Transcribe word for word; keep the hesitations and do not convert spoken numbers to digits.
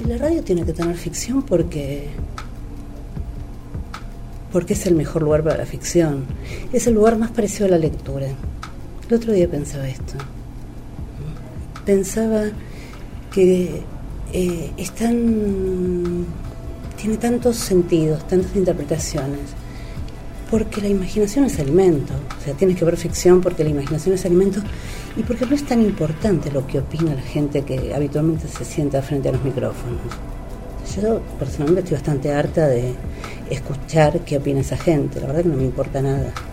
Y la radio tiene que tener ficción porque porque es el mejor lugar para la ficción. Es el lugar más parecido a la lectura. El otro día pensaba esto. Pensaba que eh, es tan, tiene tantos sentidos, tantas interpretaciones, porque la imaginación es alimento. O sea, tienes que ver ficción porque la imaginación es alimento y porque no es tan importante lo que opina la gente que habitualmente se sienta frente a los micrófonos. Yo personalmente estoy bastante harta de escuchar qué opina esa gente, la verdad que no me importa nada.